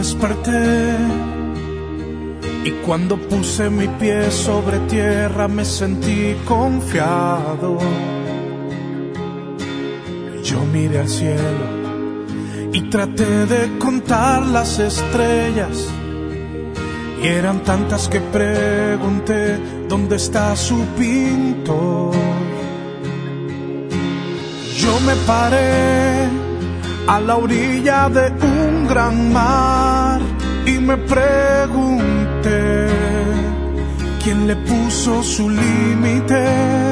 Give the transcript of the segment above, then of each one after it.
desperté y cuando puse mi pie sobre tierra me sentí confiado. Yo miré al cielo y traté de contar las estrellas, y eran tantas que pregunté, ¿dónde está su pintor? Yo me paré a la orilla de un gran mar y me pregunté, ¿quién le puso su límite?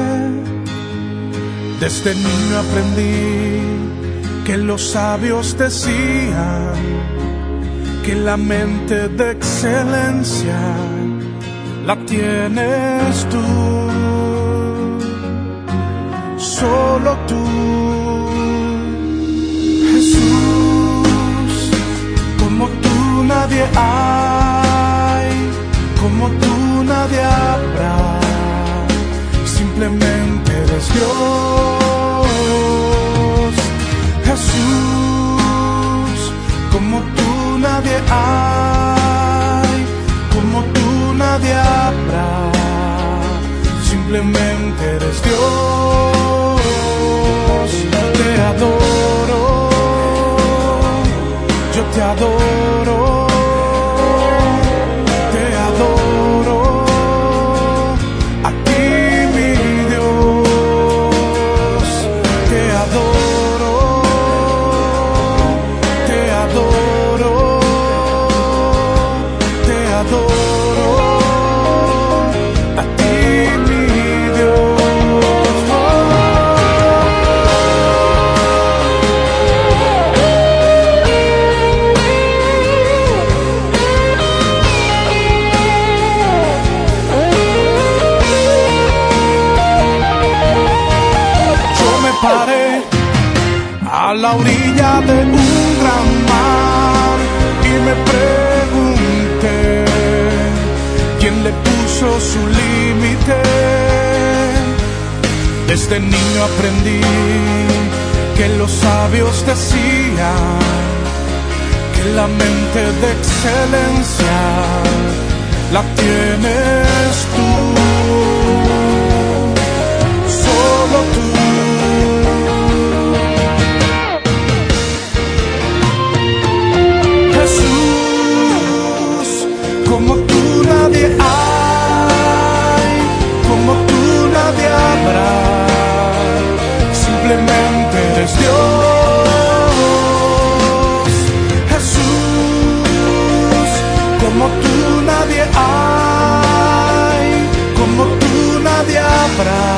Desde niño aprendí que los sabios decían que la mente de excelencia la tienes tú, solo tú. Jesús, como tú nadie hay, como tú nadie habrá, simplemente eres Dios. Jesús, como tú nadie hay, como tú nadie habrá, simplemente eres Dios. Te adoro, yo te adoro, te adoro, a ti mi Dios, te adoro, te adoro, te adoro, a ti mi Dios. Paré a la orilla de un gran mar y me pregunté, ¿quién le puso su límite? Desde niño aprendí que los sabios decían que la mente de excelencia la tienes tú, solo tú. Como tú nadie hay, como tú nadie habrá, simplemente eres Dios. Jesús, como tú nadie hay, como tú nadie habrá,